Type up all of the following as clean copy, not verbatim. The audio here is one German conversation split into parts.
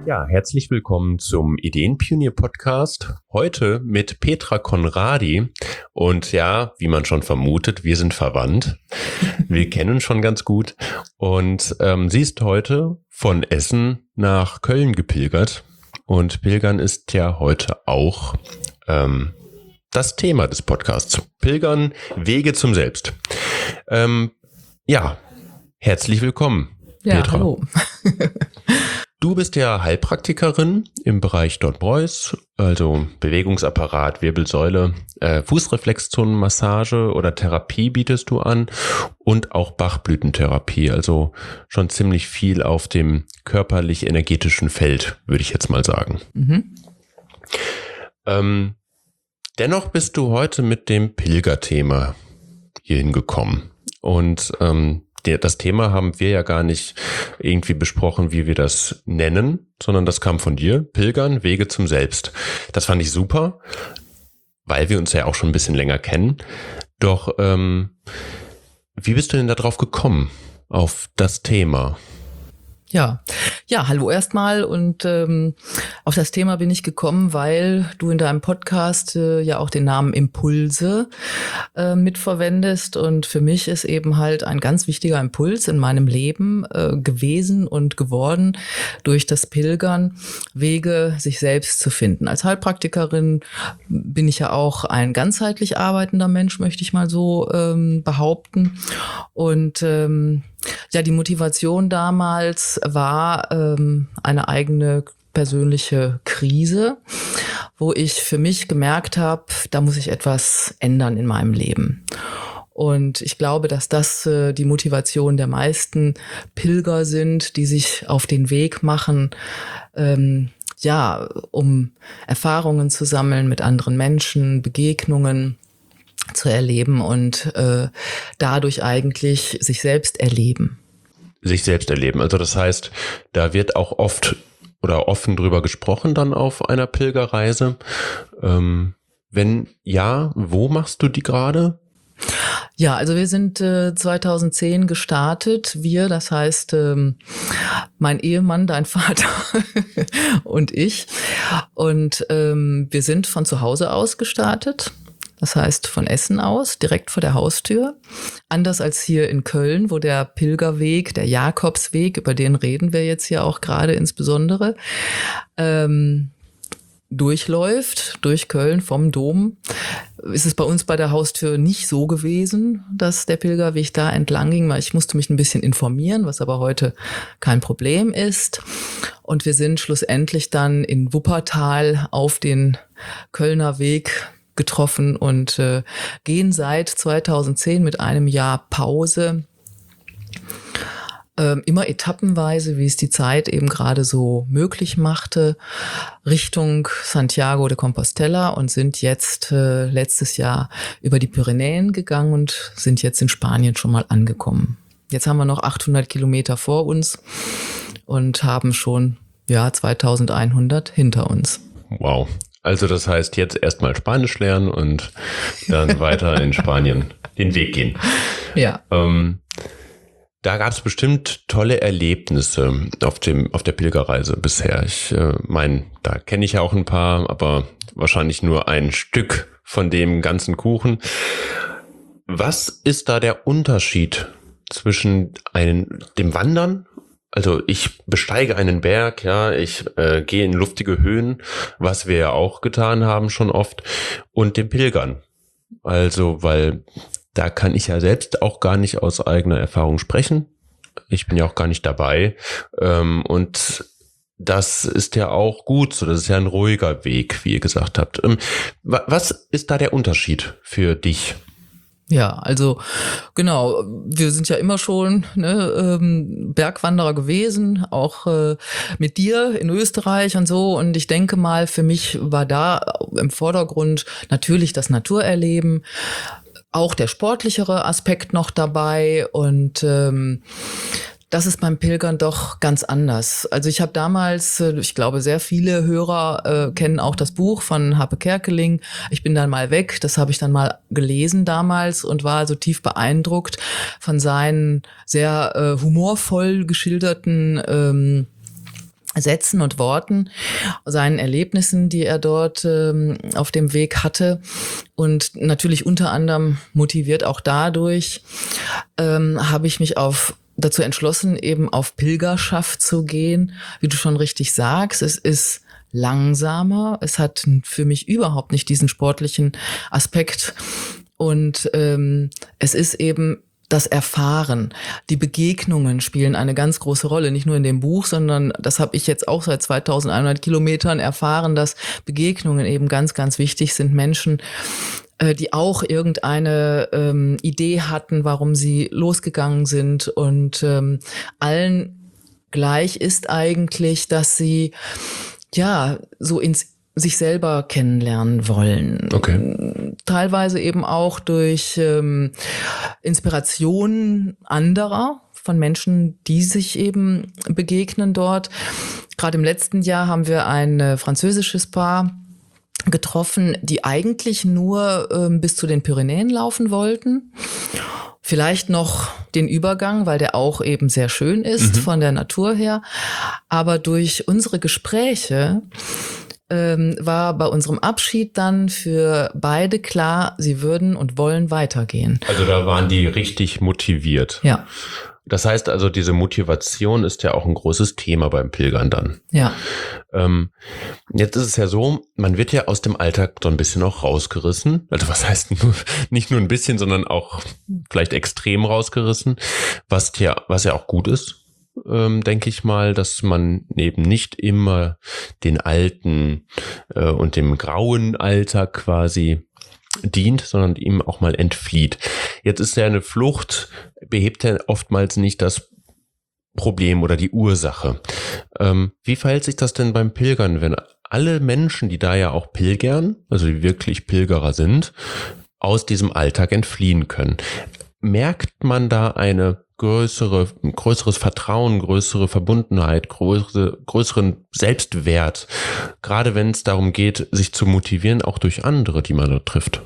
Ja, herzlich willkommen zum Ideenpionier-Podcast. Heute mit Petra Conradi. Und ja, wie man schon vermutet, wir sind verwandt. Wir kennen uns schon ganz gut. Und sie ist heute von Essen nach Köln gepilgert. Und Pilgern ist ja heute auch das Thema des Podcasts. Pilgern, Wege zum Selbst. Ja, herzlich willkommen, Petra. Hallo. Du bist ja Heilpraktikerin im Bereich Don Broys, also Bewegungsapparat, Wirbelsäule, Fußreflexzonenmassage oder Therapie bietest du an und auch Bachblütentherapie, also schon ziemlich viel auf dem körperlich-energetischen Feld, würde ich jetzt mal sagen. Mhm. Dennoch bist du heute mit dem Pilgerthema hier hingekommen und das Thema haben wir ja gar nicht irgendwie besprochen, wie wir das nennen, sondern das kam von dir. Pilgern, Wege zum Selbst. Das fand ich super, weil wir uns ja auch schon ein bisschen länger kennen. Doch wie bist du denn da drauf gekommen, auf das Thema? Ja, hallo erstmal und auf das Thema bin ich gekommen, weil du in deinem Podcast ja auch den Namen Impulse mitverwendest und für mich ist eben halt ein ganz wichtiger Impuls in meinem Leben gewesen und geworden, durch das Pilgern Wege sich selbst zu finden. Als Heilpraktikerin bin ich ja auch ein ganzheitlich arbeitender Mensch, möchte ich mal so behaupten und ja, die Motivation damals war eine eigene persönliche Krise, wo ich für mich gemerkt habe, da muss ich etwas ändern in meinem Leben. Und ich glaube, dass das die Motivation der meisten Pilger sind, die sich auf den Weg machen, ja, um Erfahrungen zu sammeln mit anderen Menschen, Begegnungen zu erleben und dadurch eigentlich sich selbst erleben. Sich selbst erleben. Also das heißt, da wird auch oft oder offen drüber gesprochen dann auf einer Pilgerreise. Wenn ja, wo machst du die gerade? Ja, also wir sind 2010 gestartet. Wir, das heißt mein Ehemann, dein Vater und ich. Und wir sind von zu Hause aus gestartet. Das heißt von Essen aus, direkt vor der Haustür. Anders als hier in Köln, wo der Pilgerweg, der Jakobsweg, über den reden wir jetzt hier auch gerade insbesondere, durchläuft, durch Köln vom Dom, ist es bei uns bei der Haustür nicht so gewesen, dass der Pilgerweg da entlang ging, weil ich musste mich ein bisschen informieren, was aber heute kein Problem ist. Und wir sind schlussendlich dann in Wuppertal auf den Kölner Weg getroffen und gehen seit 2010 mit einem Jahr Pause immer etappenweise, wie es die Zeit eben gerade so möglich machte, Richtung Santiago de Compostela und sind jetzt letztes Jahr über die Pyrenäen gegangen und sind jetzt in Spanien schon mal angekommen. Jetzt haben wir noch 800 Kilometer vor uns und haben schon 2100 hinter uns. Wow. Also das heißt, jetzt erstmal Spanisch lernen und dann weiter in Spanien den Weg gehen. Ja. Da gab es bestimmt tolle Erlebnisse auf der Pilgerreise bisher. Ich meine, da kenne ich ja auch ein paar, aber wahrscheinlich nur ein Stück von dem ganzen Kuchen. Was ist da der Unterschied zwischen dem Wandern? Also ich besteige einen Berg, ja, ich gehe in luftige Höhen, was wir ja auch getan haben schon oft, und dem Pilgern. Also, weil da kann ich ja selbst auch gar nicht aus eigener Erfahrung sprechen. Ich bin ja auch gar nicht dabei. Und das ist ja auch gut so. Das ist ja ein ruhiger Weg, wie ihr gesagt habt. Was ist da der Unterschied für dich? Ja, also genau, wir sind ja immer schon Bergwanderer gewesen, auch mit dir in Österreich und so. Und ich denke mal, für mich war da im Vordergrund natürlich das Naturerleben, auch der sportlichere Aspekt noch dabei und das ist beim Pilgern doch ganz anders. Also ich habe damals, ich glaube, sehr viele Hörer kennen auch das Buch von Harpe Kerkeling. Ich bin dann mal weg. Das habe ich dann mal gelesen damals und war so tief beeindruckt von seinen sehr humorvoll geschilderten Sätzen und Worten, seinen Erlebnissen, die er dort auf dem Weg hatte. Und natürlich unter anderem motiviert auch dadurch, habe ich mich dazu entschlossen, eben auf Pilgerschaft zu gehen. Wie du schon richtig sagst, es ist langsamer, es hat für mich überhaupt nicht diesen sportlichen Aspekt. Und es ist eben das Erfahren, die Begegnungen spielen eine ganz große Rolle, nicht nur in dem Buch, sondern das habe ich jetzt auch seit 2100 Kilometern erfahren, dass Begegnungen eben ganz, ganz wichtig sind. Menschen, die auch irgendeine Idee hatten, warum sie losgegangen sind, und allen gleich ist eigentlich, dass sie ja so sich selber kennenlernen wollen. Okay. Teilweise eben auch durch Inspiration anderer, von Menschen, die sich eben begegnen dort. Gerade im letzten Jahr haben wir ein französisches Paar getroffen, die eigentlich nur bis zu den Pyrenäen laufen wollten. Vielleicht noch den Übergang, weil der auch eben sehr schön ist von der Natur her. Aber durch unsere Gespräche war bei unserem Abschied dann für beide klar, sie würden und wollen weitergehen. Also da waren die richtig motiviert. Ja. Das heißt also, diese Motivation ist ja auch ein großes Thema beim Pilgern dann. Ja. Jetzt ist es ja so, man wird ja aus dem Alltag so ein bisschen auch rausgerissen. Also was heißt nicht nur ein bisschen, sondern auch vielleicht extrem rausgerissen, was ja auch gut ist. Denke ich mal, dass man eben nicht immer den alten und dem grauen Alltag quasi dient, sondern ihm auch mal entflieht. Jetzt ist ja eine Flucht, behebt ja oftmals nicht das Problem oder die Ursache. Wie verhält sich das denn beim Pilgern, wenn alle Menschen, die da ja auch pilgern, also die wirklich Pilgerer sind, aus diesem Alltag entfliehen können? Merkt man da eine größeres Vertrauen, größere Verbundenheit, größeren Selbstwert, gerade wenn es darum geht, sich zu motivieren, auch durch andere, die man dort trifft?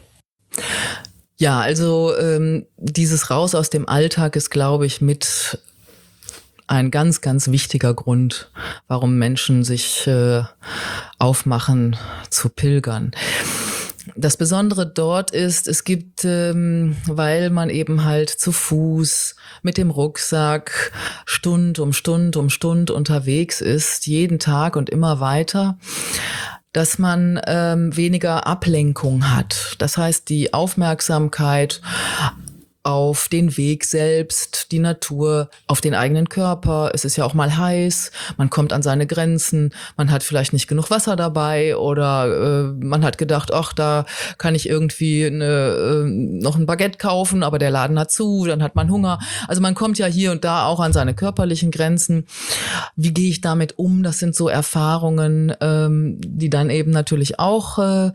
Ja, also dieses Raus aus dem Alltag ist, glaube ich, mit ein ganz, ganz wichtiger Grund, warum Menschen sich aufmachen zu pilgern. Das Besondere dort ist, es gibt, weil man eben halt zu Fuß mit dem Rucksack Stund um Stund unterwegs ist, jeden Tag und immer weiter, dass man weniger Ablenkung hat. Das heißt, die Aufmerksamkeit auf den Weg selbst, die Natur, auf den eigenen Körper. Es ist ja auch mal heiß, man kommt an seine Grenzen, man hat vielleicht nicht genug Wasser dabei oder man hat gedacht, ach, da kann ich irgendwie noch ein Baguette kaufen, aber der Laden hat zu, dann hat man Hunger. Also man kommt ja hier und da auch an seine körperlichen Grenzen. Wie gehe ich damit um? Das sind so Erfahrungen, die dann eben natürlich auch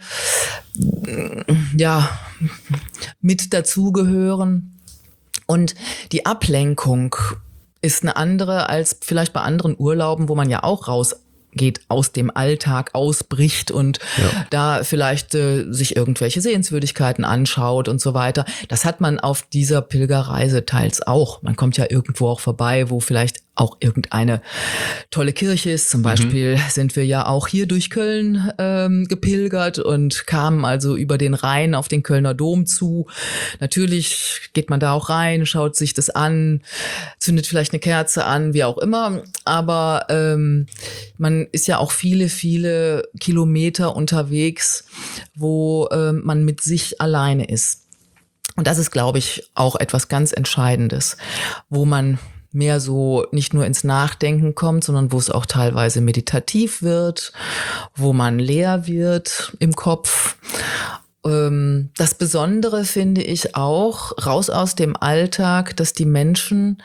mit dazugehören. Und die Ablenkung ist eine andere als vielleicht bei anderen Urlauben, wo man ja auch rausgeht aus dem Alltag, ausbricht und da vielleicht sich irgendwelche Sehenswürdigkeiten anschaut und so weiter. Das hat man auf dieser Pilgerreise teils auch. Man kommt ja irgendwo auch vorbei, wo vielleicht auch irgendeine tolle Kirche ist. Zum Beispiel sind wir ja auch hier durch Köln gepilgert und kamen also über den Rhein auf den Kölner Dom zu. Natürlich geht man da auch rein, schaut sich das an, zündet vielleicht eine Kerze an, wie auch immer. Aber man ist ja auch viele, viele Kilometer unterwegs, wo man mit sich alleine ist. Und das ist, glaube ich, auch etwas ganz Entscheidendes, wo man mehr so nicht nur ins Nachdenken kommt, sondern wo es auch teilweise meditativ wird, wo man leer wird im Kopf. Das Besondere finde ich auch, raus aus dem Alltag, dass die Menschen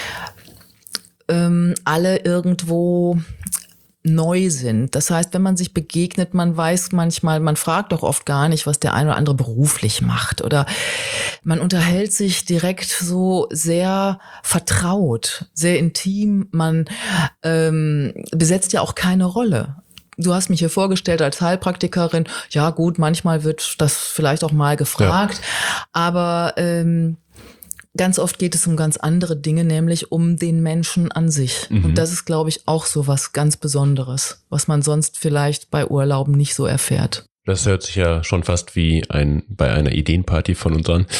alle irgendwo neu sind. Das heißt, wenn man sich begegnet, man weiß manchmal, man fragt doch oft gar nicht, was der eine oder andere beruflich macht, oder man unterhält sich direkt so sehr vertraut, sehr intim. Man besetzt ja auch keine Rolle. Du hast mich hier vorgestellt als Heilpraktikerin. Ja gut, manchmal wird das vielleicht auch mal gefragt, aber ganz oft geht es um ganz andere Dinge, nämlich um den Menschen an sich. Und das ist, glaube ich, auch so was ganz Besonderes, was man sonst vielleicht bei Urlauben nicht so erfährt. Das hört sich ja schon fast wie bei einer Ideenparty von uns an.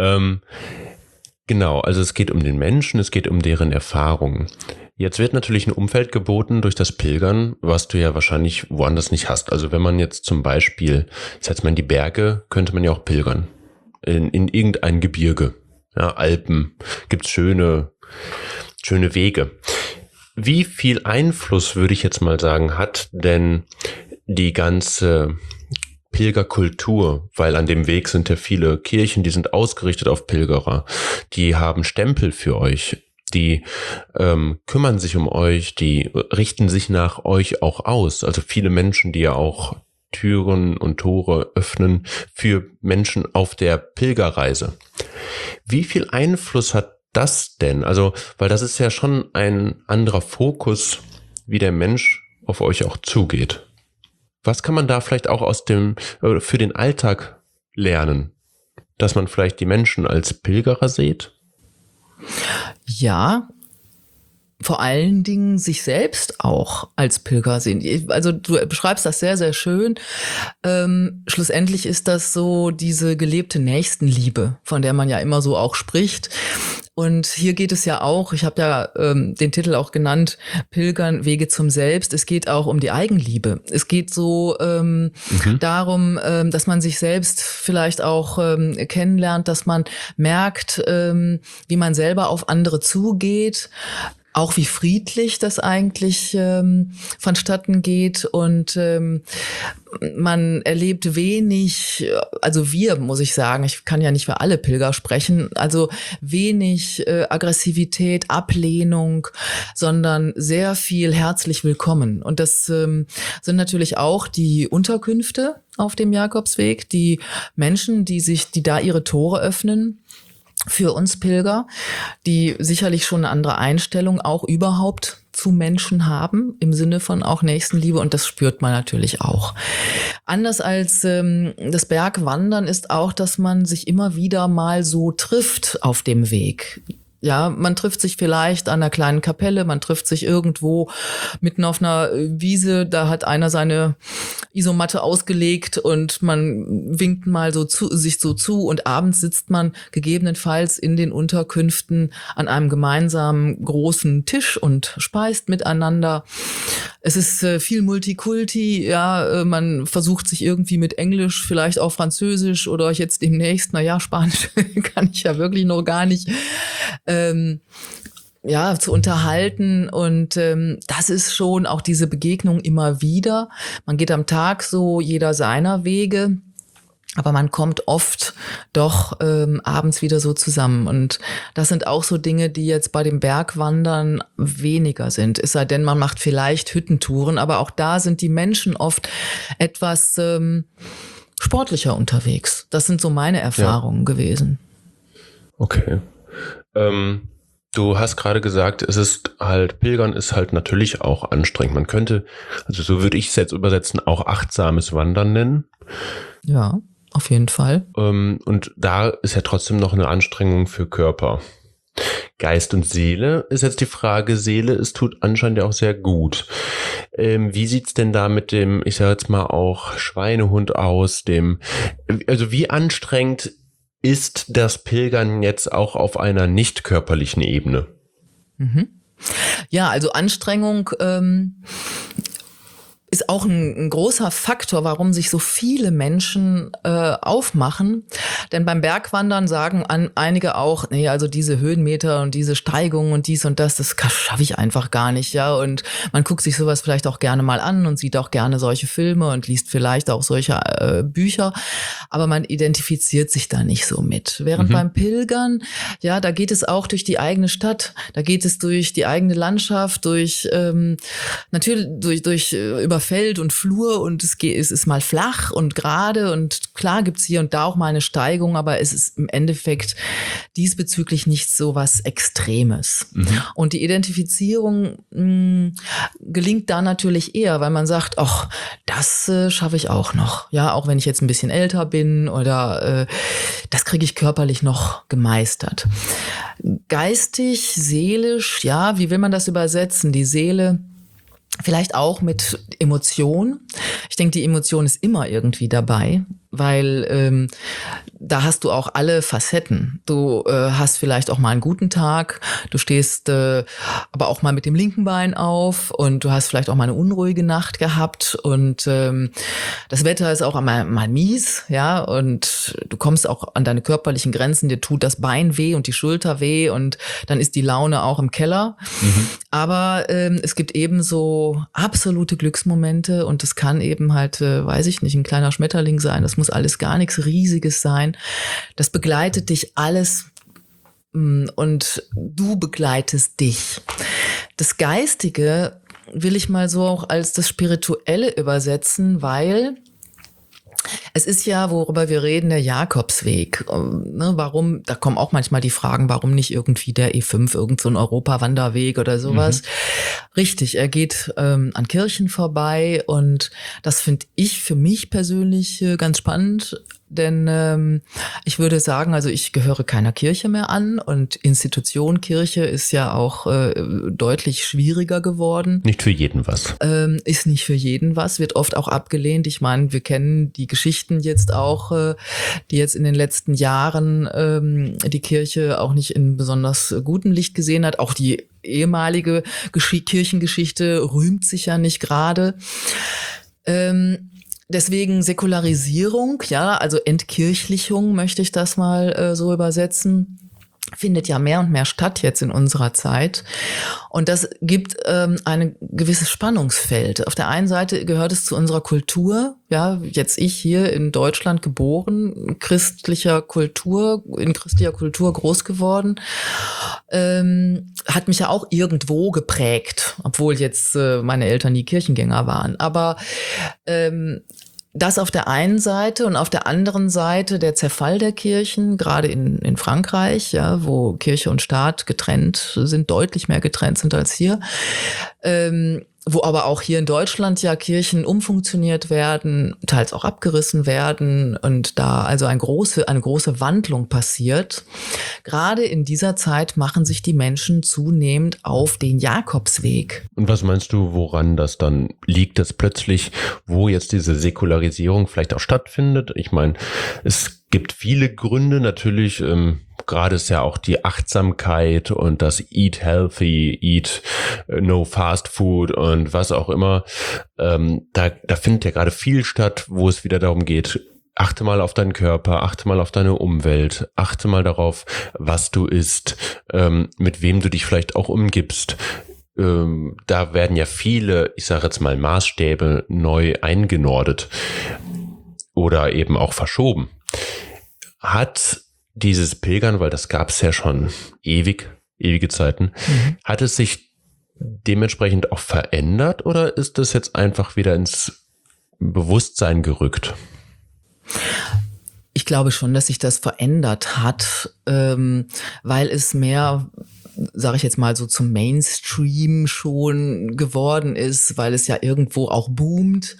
Genau, also es geht um den Menschen, es geht um deren Erfahrungen. Jetzt wird natürlich ein Umfeld geboten durch das Pilgern, was du ja wahrscheinlich woanders nicht hast. Also wenn man jetzt zum Beispiel, ich sag mal in die Berge, könnte man ja auch pilgern. In irgendein Gebirge. Ja, Alpen, gibt's schöne Wege. Wie viel Einfluss, würde ich jetzt mal sagen, hat denn die ganze Pilgerkultur, weil an dem Weg sind ja viele Kirchen, die sind ausgerichtet auf Pilgerer, die haben Stempel für euch, die kümmern sich um euch, die richten sich nach euch auch aus. Also viele Menschen, die ja auch Türen und Tore öffnen für Menschen auf der Pilgerreise. Wie viel Einfluss hat das denn? Also, weil das ist ja schon ein anderer Fokus, wie der Mensch auf euch auch zugeht. Was kann man da vielleicht auch für den Alltag lernen? Dass man vielleicht die Menschen als Pilgerer sieht? Ja, vor allen Dingen sich selbst auch als Pilger sehen. Also du beschreibst das sehr, sehr schön. Schlussendlich ist das so diese gelebte Nächstenliebe, von der man ja immer so auch spricht. Und hier geht es ja auch, ich habe ja den Titel auch genannt, Pilgern, Wege zum Selbst. Es geht auch um die Eigenliebe. Es geht so darum, dass man sich selbst vielleicht auch kennenlernt, dass man merkt, wie man selber auf andere zugeht, auch wie friedlich das eigentlich vonstatten geht und man erlebt wenig, also wir, muss ich sagen, ich kann ja nicht für alle Pilger sprechen, also wenig Aggressivität, Ablehnung, sondern sehr viel herzlich willkommen. Und das sind natürlich auch die Unterkünfte auf dem Jakobsweg, die Menschen, die da ihre Tore öffnen für uns Pilger, die sicherlich schon eine andere Einstellung auch überhaupt zu Menschen haben, im Sinne von auch Nächstenliebe, und das spürt man natürlich auch. Anders als das Bergwandern ist auch, dass man sich immer wieder mal so trifft auf dem Weg. Ja, man trifft sich vielleicht an einer kleinen Kapelle, man trifft sich irgendwo mitten auf einer Wiese, da hat einer seine Isomatte ausgelegt und man winkt mal sich so zu und abends sitzt man gegebenenfalls in den Unterkünften an einem gemeinsamen großen Tisch und speist miteinander. Es ist viel Multikulti, ja, man versucht sich irgendwie mit Englisch, vielleicht auch Französisch oder jetzt demnächst, Spanisch kann ich ja wirklich noch gar nicht, zu unterhalten, und das ist schon auch diese Begegnung immer wieder. Man geht am Tag so jeder seiner Wege, aber man kommt oft doch abends wieder so zusammen, und das sind auch so Dinge, die jetzt bei dem Bergwandern weniger sind, es sei denn, man macht vielleicht Hüttentouren, aber auch da sind die Menschen oft etwas sportlicher unterwegs. Das sind so meine Erfahrungen gewesen. Okay. Du hast gerade gesagt, Pilgern ist halt natürlich auch anstrengend. Man könnte, also so würde ich es jetzt übersetzen, auch achtsames Wandern nennen. Ja, auf jeden Fall. Und da ist ja trotzdem noch eine Anstrengung für Körper. Geist und Seele ist jetzt die Frage. Seele, es tut anscheinend ja auch sehr gut. Wie sieht's denn da mit dem, ich sage jetzt mal auch Schweinehund aus, also wie anstrengend ist das Pilgern jetzt auch auf einer nicht körperlichen Ebene? Ja, also Anstrengung ist auch ein großer Faktor, warum sich so viele Menschen aufmachen. Denn beim Bergwandern sagen einige auch, nee, also diese Höhenmeter und diese Steigungen und dies und das schaffe ich einfach gar nicht, ja. Und man guckt sich sowas vielleicht auch gerne mal an und sieht auch gerne solche Filme und liest vielleicht auch solche Bücher, aber man identifiziert sich da nicht so mit. Während beim Pilgern, ja, da geht es auch durch die eigene Stadt, da geht es durch die eigene Landschaft, natürlich durch über über Feld und Flur und es ist mal flach und gerade und klar gibt's hier und da auch mal eine Steigung, aber es ist im Endeffekt diesbezüglich nicht so was Extremes. Und die Identifizierung gelingt da natürlich eher, weil man sagt, ach, das schaffe ich auch noch. Ja, auch wenn ich jetzt ein bisschen älter bin oder das kriege ich körperlich noch gemeistert. Geistig, seelisch, ja, wie will man das übersetzen? Die Seele vielleicht auch mit Emotion. Ich denke, die Emotion ist immer irgendwie dabei, weil da hast du auch alle Facetten. Du hast vielleicht auch mal einen guten Tag, du stehst aber auch mal mit dem linken Bein auf und du hast vielleicht auch mal eine unruhige Nacht gehabt und das Wetter ist auch mal mies, ja, und du kommst auch an deine körperlichen Grenzen, dir tut das Bein weh und die Schulter weh und dann ist die Laune auch im Keller. Aber es gibt ebenso absolute Glücksmomente und es kann eben halt, weiß ich nicht, ein kleiner Schmetterling sein, das muss alles gar nichts Riesiges sein. Das begleitet dich alles und du begleitest dich. Das Geistige will ich mal so auch als das Spirituelle übersetzen, weil es ist ja, worüber wir reden, der Jakobsweg. Ne, warum, da kommen auch manchmal die Fragen, warum nicht irgendwie der E5, irgend so ein Europawanderweg oder sowas. Richtig, er geht an Kirchen vorbei und das finde ich für mich persönlich ganz spannend. Denn ich würde sagen, also ich gehöre keiner Kirche mehr an und Institution Kirche ist ja auch deutlich schwieriger geworden. Nicht für jeden was. Ist nicht für jeden was, wird oft auch abgelehnt. Ich meine, wir kennen die Geschichten jetzt auch, die jetzt in den letzten Jahren die Kirche auch nicht in besonders gutem Licht gesehen hat. Auch die ehemalige Kirchengeschichte rühmt sich ja nicht gerade. Deswegen Säkularisierung, ja, also Entkirchlichung möchte ich das mal so übersetzen, findet ja mehr und mehr statt jetzt in unserer Zeit. Und das gibt ein gewisses Spannungsfeld. Auf der einen Seite gehört es zu unserer Kultur, ja, jetzt ich hier in Deutschland geboren, in christlicher Kultur groß geworden, hat mich ja auch irgendwo geprägt, obwohl jetzt meine Eltern nie Kirchengänger waren. Aber das auf der einen Seite und auf der anderen Seite der Zerfall der Kirchen, gerade in Frankreich, ja, wo Kirche und Staat getrennt sind, deutlich mehr getrennt sind als hier, wo aber auch hier in Deutschland ja Kirchen umfunktioniert werden, teils auch abgerissen werden und da also eine große Wandlung passiert. Gerade in dieser Zeit machen sich die Menschen zunehmend auf den Jakobsweg. Und was meinst du, woran das dann liegt, dass plötzlich, wo jetzt diese Säkularisierung vielleicht auch stattfindet? Ich meine, es gibt viele Gründe, natürlich, gerade ist ja auch die Achtsamkeit und das Eat Healthy, Eat No Fast Food und was auch immer. Da findet ja gerade viel statt, wo es wieder darum geht, achte mal auf deinen Körper, achte mal auf deine Umwelt, achte mal darauf, was du isst, mit wem du dich vielleicht auch umgibst. Da werden ja viele, ich sage jetzt mal, Maßstäbe neu eingenordet oder eben auch verschoben. Hat dieses Pilgern, weil das gab es ja schon ewige Zeiten, hat es sich dementsprechend auch verändert oder ist das jetzt einfach wieder ins Bewusstsein gerückt? Ich glaube schon, dass sich das verändert hat, weil es mehr, sage ich jetzt mal so, zum Mainstream schon geworden ist, weil es ja irgendwo auch boomt.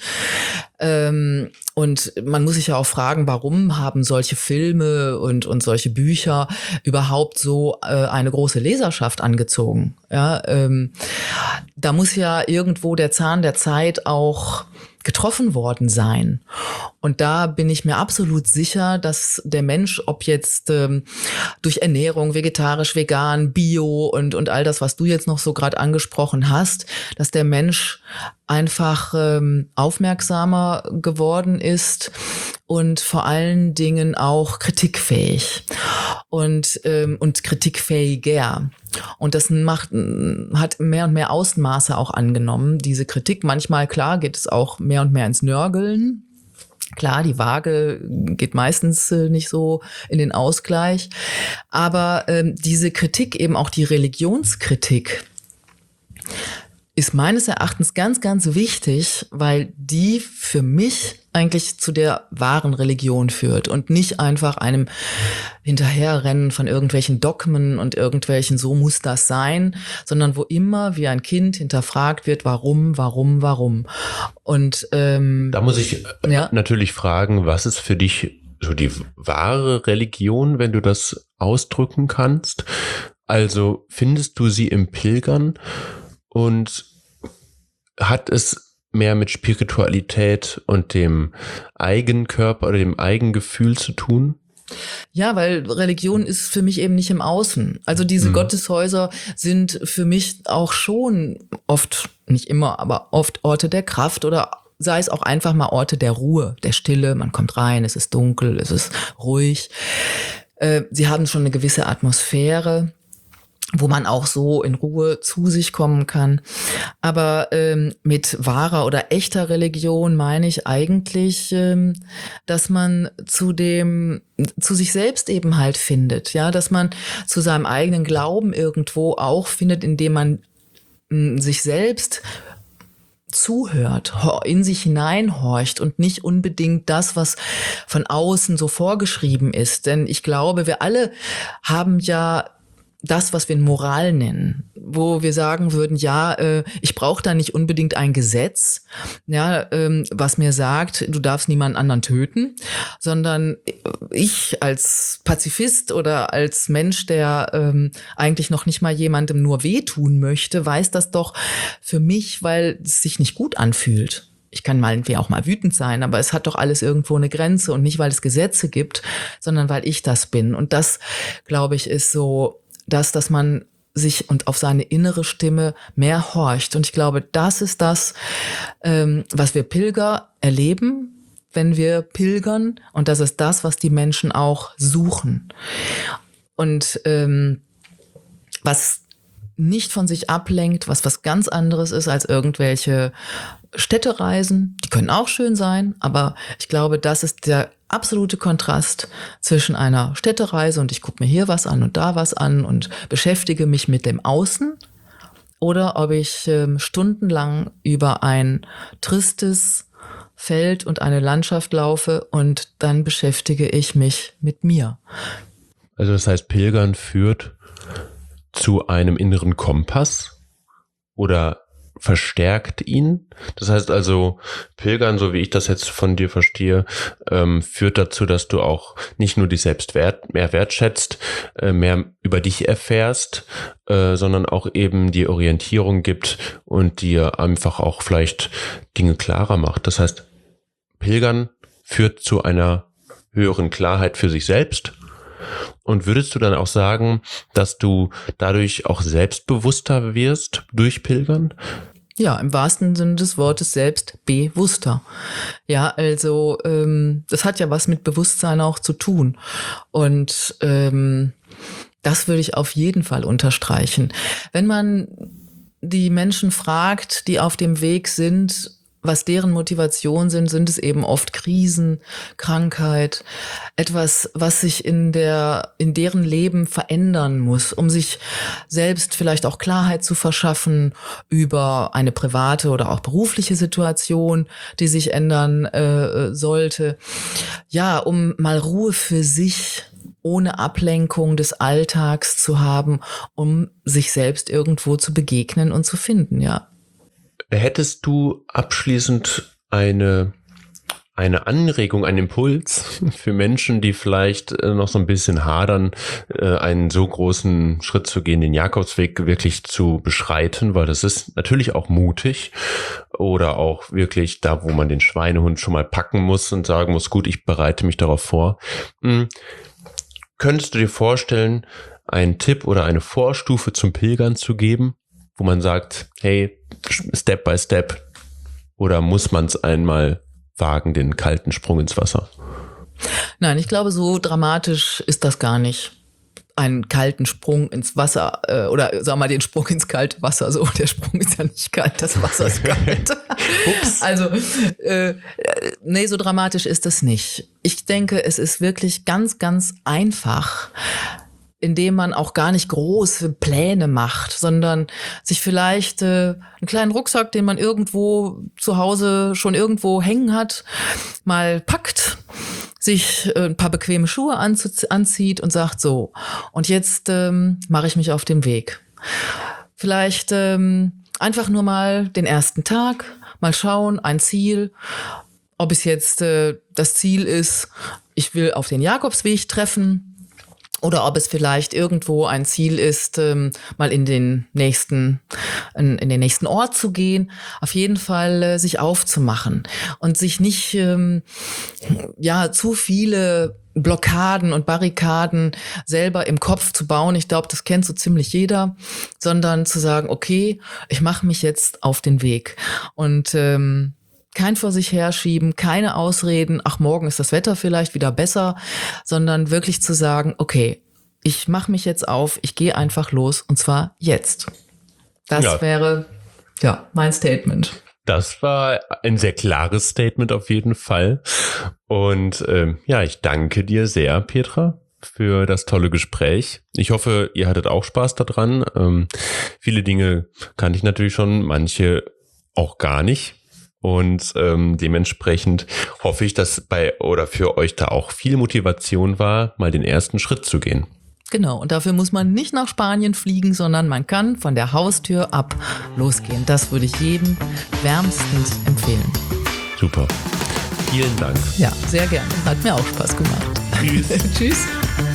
Und man muss sich ja auch fragen, warum haben solche Filme und solche Bücher überhaupt so eine große Leserschaft angezogen? Ja, da muss ja irgendwo der Zahn der Zeit auch getroffen worden sein. Und da bin ich mir absolut sicher, dass der Mensch, ob jetzt durch Ernährung, vegetarisch, vegan, bio und all das, was du jetzt noch so gerade angesprochen hast, dass der Mensch einfach aufmerksamer geworden ist und vor allen Dingen auch kritikfähig und kritikfähiger. Und das hat mehr und mehr Ausmaße auch angenommen, diese Kritik. Manchmal, klar, geht es auch mehr und mehr ins Nörgeln. Klar, die Waage geht meistens nicht so in den Ausgleich. Aber diese Kritik, eben auch die Religionskritik, ist meines Erachtens ganz, ganz wichtig, weil die für mich eigentlich zu der wahren Religion führt und nicht einfach einem Hinterherrennen von irgendwelchen Dogmen und irgendwelchen so muss das sein, sondern wo immer wie ein Kind hinterfragt wird, warum. Und da muss ich natürlich fragen, was ist für dich so die wahre Religion, wenn du das ausdrücken kannst? Also findest du sie im Pilgern und hat es mehr mit Spiritualität und dem Eigenkörper oder dem Eigengefühl zu tun? Ja, weil Religion ist für mich eben nicht im Außen. Also diese Gotteshäuser sind für mich auch schon oft, nicht immer, aber oft Orte der Kraft oder sei es auch einfach mal Orte der Ruhe, der Stille. Man kommt rein, es ist dunkel, es ist ruhig. Sie haben schon eine gewisse Atmosphäre, wo man auch so in Ruhe zu sich kommen kann. Aber mit wahrer oder echter Religion meine ich eigentlich, dass man zu sich selbst eben halt findet, ja, dass man zu seinem eigenen Glauben irgendwo auch findet, indem man sich selbst zuhört, in sich hineinhorcht und nicht unbedingt das, was von außen so vorgeschrieben ist. Denn ich glaube, wir alle haben ja das, was wir Moral nennen, wo wir sagen würden, ja, ich brauche da nicht unbedingt ein Gesetz, ja, was mir sagt, du darfst niemanden anderen töten, sondern ich als Pazifist oder als Mensch, der eigentlich noch nicht mal jemandem nur wehtun möchte, weiß das doch für mich, weil es sich nicht gut anfühlt. Ich kann mal irgendwie auch mal wütend sein, aber es hat doch alles irgendwo eine Grenze und nicht, weil es Gesetze gibt, sondern weil ich das bin. Und das, glaube ich, ist so dass man sich und auf seine innere Stimme mehr horcht. Und ich glaube, das ist das, was wir Pilger erleben, wenn wir pilgern. Und das ist das, was die Menschen auch suchen. Und was nicht von sich ablenkt, was ganz anderes ist als irgendwelche Städtereisen. Die können auch schön sein, aber ich glaube, das ist der absolute Kontrast zwischen einer Städtereise und ich gucke mir hier was an und da was an und beschäftige mich mit dem Außen oder ob ich stundenlang über ein tristes Feld und eine Landschaft laufe und dann beschäftige ich mich mit mir. Also das heißt, Pilgern führt zu einem inneren Kompass oder verstärkt ihn. Das heißt also, Pilgern, so wie ich das jetzt von dir verstehe, führt dazu, dass du auch nicht nur dich selbst mehr wertschätzt, mehr über dich erfährst, sondern auch eben die Orientierung gibt und dir einfach auch vielleicht Dinge klarer macht. Das heißt, Pilgern führt zu einer höheren Klarheit für sich selbst. Und würdest du dann auch sagen, dass du dadurch auch selbstbewusster wirst durch Pilgern? Ja, im wahrsten Sinne des Wortes selbstbewusster. Ja, also das hat ja was mit Bewusstsein auch zu tun. Und das würde ich auf jeden Fall unterstreichen. Wenn man die Menschen fragt, die auf dem Weg sind, was deren Motivation sind es eben oft Krisen, Krankheit, etwas, was sich in deren Leben verändern muss, um sich selbst vielleicht auch Klarheit zu verschaffen über eine private oder auch berufliche Situation, die sich ändern sollte. Ja, um mal Ruhe für sich ohne Ablenkung des Alltags zu haben, um sich selbst irgendwo zu begegnen und zu finden, ja. Hättest du abschließend eine Anregung, einen Impuls für Menschen, die vielleicht noch so ein bisschen hadern, einen so großen Schritt zu gehen, den Jakobsweg wirklich zu beschreiten, weil das ist natürlich auch mutig oder auch wirklich da, wo man den Schweinehund schon mal packen muss und sagen muss, gut, ich bereite mich darauf vor. Könntest du dir vorstellen, einen Tipp oder eine Vorstufe zum Pilgern zu geben, wo man sagt, hey, Step by Step, oder muss man es einmal wagen, den kalten Sprung ins Wasser? Nein, ich glaube, so dramatisch ist das gar nicht. Einen kalten Sprung ins Wasser oder sagen wir mal den Sprung ins kalte Wasser. So, der Sprung ist ja nicht kalt, das Wasser ist kalt. Ups. Also, nee, so dramatisch ist das nicht. Ich denke, es ist wirklich ganz, ganz einfach, indem man auch gar nicht große Pläne macht, sondern sich vielleicht einen kleinen Rucksack, den man irgendwo zu Hause schon irgendwo hängen hat, mal packt, sich ein paar bequeme Schuhe anzieht und sagt so, und jetzt mache ich mich auf den Weg. Vielleicht einfach nur mal den ersten Tag, mal schauen, ein Ziel, ob es jetzt das Ziel ist, ich will auf den Jakobsweg treffen, oder ob es vielleicht irgendwo ein Ziel ist, mal in den nächsten Ort zu gehen. Auf jeden Fall sich aufzumachen und sich nicht zu viele Blockaden und Barrikaden selber im Kopf zu bauen. Ich glaube, das kennt so ziemlich jeder, sondern zu sagen, okay, ich mache mich jetzt auf den Weg und kein vor sich herschieben, keine Ausreden, ach, morgen ist das Wetter vielleicht wieder besser, sondern wirklich zu sagen, okay, ich mache mich jetzt auf, ich gehe einfach los und zwar jetzt. Das wäre mein Statement. Das war ein sehr klares Statement auf jeden Fall. Und ich danke dir sehr, Petra, für das tolle Gespräch. Ich hoffe, ihr hattet auch Spaß daran. Viele Dinge kannte ich natürlich schon, manche auch gar nicht. Und dementsprechend hoffe ich, dass für euch da auch viel Motivation war, mal den ersten Schritt zu gehen. Genau, und dafür muss man nicht nach Spanien fliegen, sondern man kann von der Haustür ab losgehen. Das würde ich jedem wärmstens empfehlen. Super. Vielen Dank. Ja, sehr gerne. Hat mir auch Spaß gemacht. Tschüss. Tschüss.